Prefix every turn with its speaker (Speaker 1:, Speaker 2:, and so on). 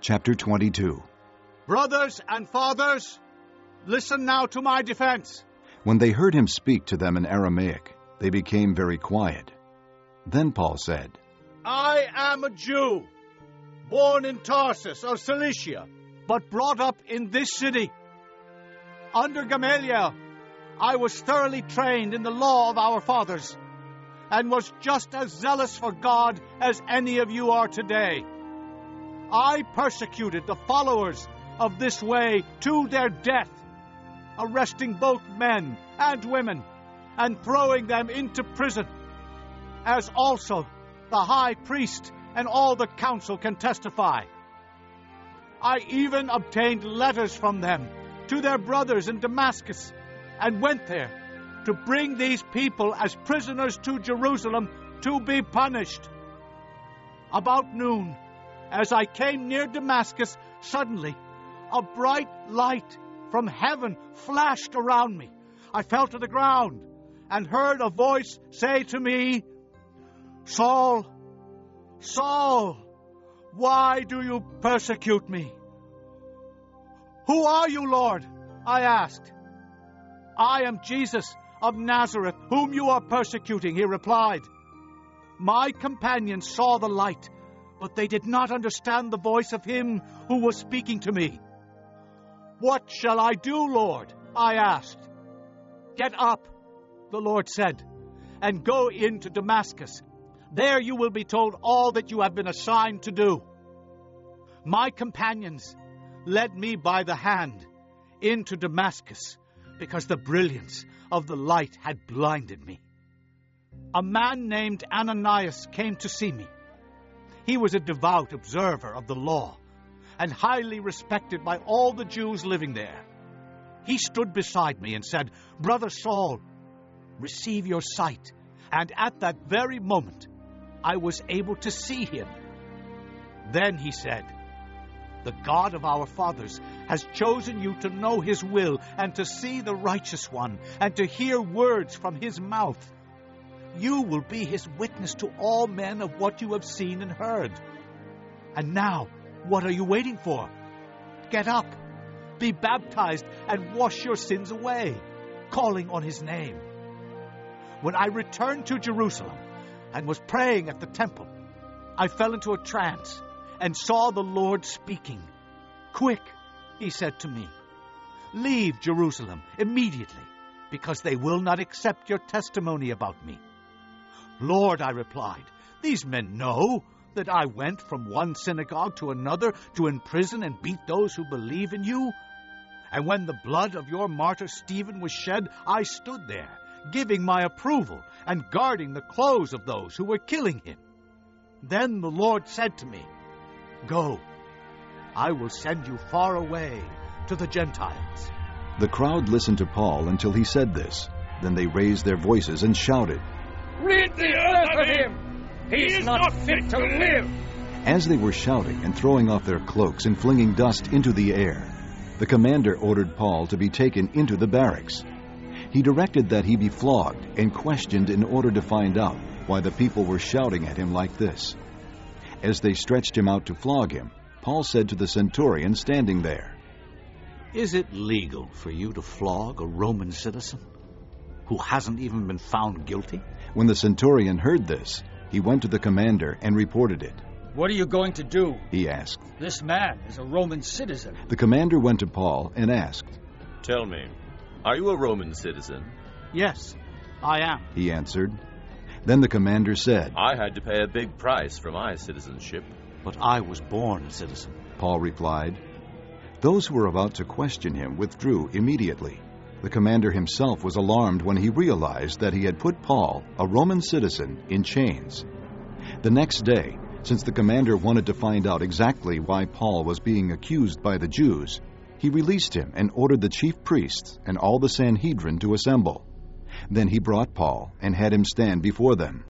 Speaker 1: Chapter 22.
Speaker 2: Brothers and fathers, listen now to my defense.
Speaker 1: When they heard him speak to them in Aramaic, they became very quiet. Then Paul said,
Speaker 2: I am a Jew, born in Tarsus of Cilicia, but brought up in this city. Under Gamaliel, I was thoroughly trained in the law of our fathers, and was just as zealous for God as any of you are today. I persecuted the followers of this way to their death, arresting both men and women, and throwing them into prison, as also the high priest and all the council can testify. I even obtained letters from them to their brothers in Damascus, and went there to bring these people as prisoners to Jerusalem to be punished. About noon, as I came near Damascus, suddenly a bright light from heaven flashed around me. I fell to the ground and heard a voice say to me, Saul, Saul, why do you persecute me? Who are you, Lord? I asked. I am Jesus of Nazareth, whom you are persecuting, he replied. My companions saw the light, but they did not understand the voice of him who was speaking to me. What shall I do, Lord? I asked. Get up, the Lord said, and go into Damascus. There you will be told all that you have been assigned to do. My companions led me by the hand into Damascus, because the brilliance of the light had blinded me. A man named Ananias came to see me. He was a devout observer of the law, and highly respected by all the Jews living there. He stood beside me and said, Brother Saul, receive your sight. And at that very moment, I was able to see him. Then he said, The God of our fathers has chosen you to know his will, and to see the righteous one, and to hear words from his mouth. You will be his witness to all men of what you have seen and heard. And now, what are you waiting for? Get up, be baptized, and wash your sins away, calling on his name. When I returned to Jerusalem and was praying at the temple, I fell into a trance and saw the Lord speaking. Quick, he said to me, leave Jerusalem immediately, because they will not accept your testimony about me. Lord, I replied, these men know that I went from one synagogue to another to imprison and beat those who believe in you. And when the blood of your martyr Stephen was shed, I stood there, giving my approval and guarding the clothes of those who were killing him. Then the Lord said to me, Go, I will send you far away to the Gentiles.
Speaker 1: The crowd listened to Paul until he said this. Then they raised their voices and shouted,
Speaker 3: Rid the earth of him! He is not fit to live!
Speaker 1: As they were shouting and throwing off their cloaks and flinging dust into the air, the commander ordered Paul to be taken into the barracks. He directed that he be flogged and questioned in order to find out why the people were shouting at him like this. As they stretched him out to flog him, Paul said to the centurion standing there,
Speaker 2: Is it legal for you to flog a Roman citizen who hasn't even been found guilty?
Speaker 1: When the centurion heard this, he went to the commander and reported it.
Speaker 3: What are you going to do?
Speaker 1: He asked.
Speaker 3: This man is a Roman citizen.
Speaker 1: The commander went to Paul and asked,
Speaker 4: Tell me, are you a Roman citizen?
Speaker 2: Yes, I am,
Speaker 1: he answered. Then the commander said,
Speaker 4: I had to pay a big price for my citizenship.
Speaker 2: But I was born a citizen,
Speaker 1: Paul replied. Those who were about to question him withdrew immediately. The commander himself was alarmed when he realized that he had put Paul, a Roman citizen, in chains. The next day, since the commander wanted to find out exactly why Paul was being accused by the Jews, he released him and ordered the chief priests and all the Sanhedrin to assemble. Then he brought Paul and had him stand before them.